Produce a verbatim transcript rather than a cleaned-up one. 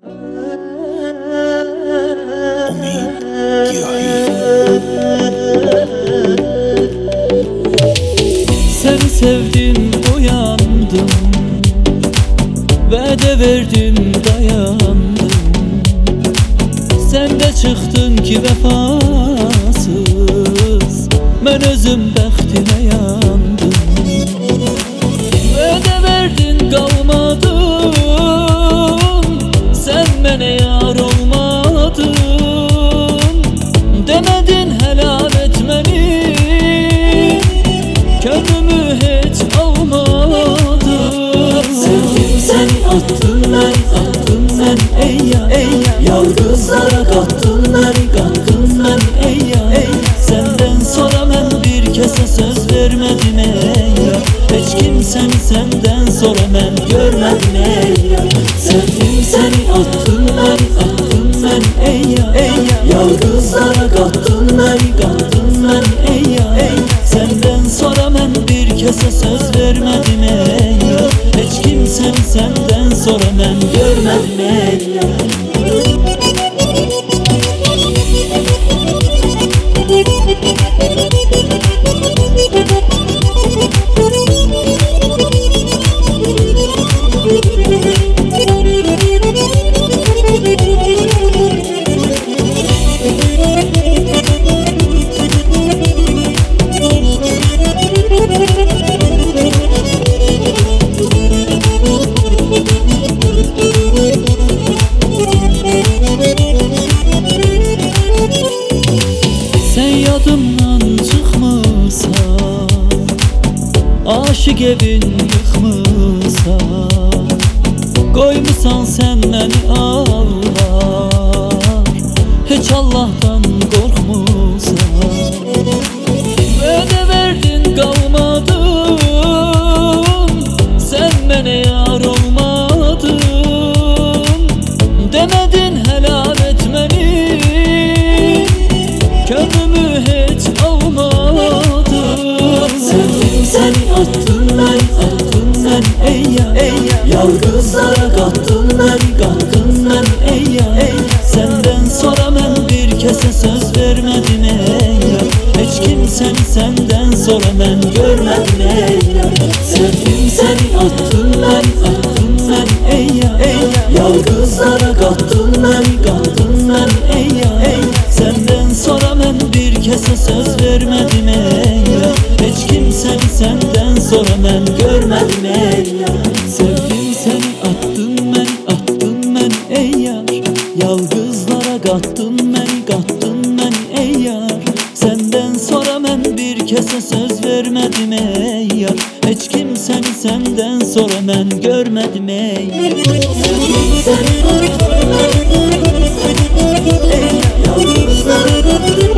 Seni sevdim, uyandım, vədə verdim, dayandım. Sen de çıktın ki vefasız, ben özüm bəxtinə yandım. Vədə verdin, qalmadın, sen mənə yar olmadın. Demedin helal etmeni, könlümü hiç almadın. Sevdim seni, attın beni, attın beni ey ya, ey ya. Yalgızlara kattın beni, kattın beni ey ya, ey ya. Senden sonra ben bir kese söz vermedim ey ya. Hiç kimseni senden sonra ben görmedim ey ya. Sevdim seni, attın beni, attın beni ey ya, ey ya. Yalgızlara kattın beni, kattın beni ey ya, ey ya. Senden sonra ben bir kese söz vermedim ey ya. Hiç kimseni senden sonra ben görmedim ey ya. Sen yadımdan çıkmısan, aşık evin yıkmısan, koymusan sen beni ağlar, hiç Allah'tan korkmusan. Vədə verdin, qalmadın, sen mənə yar olmadın. Demedin helal etmeni, könlümü hiç almadın. Sevdim seni, attın beni, attın beni ey ya, ey ya. Yalgızlara kattın beni, kattın beni ey ya, ey ya. Senden sonra ben bir kese söz vermedim ey ya. Hiç kimseni senden sonra ben görmedim ey ya. Sevdim seni, attın beni, attın beni ey ya, ey ya. Yalgızlara kattın beni, kattın beni ey ya, ey ya. Senden sonra ben bir kese söz vermedim ey ya. Hiç kimseni senden sonra ben görmedim ey ya. Sevdim seni, attın beni, attın beni ey yar. Yalgızlara kattın beni, kattın beni ey yar. Senden sonra ben bir kese söz vermedim ey yar. Hiç kimseni senden sonra ben görmedim ey yar. Sevdim seni, attın beni ey ya. Yalgızlara kattın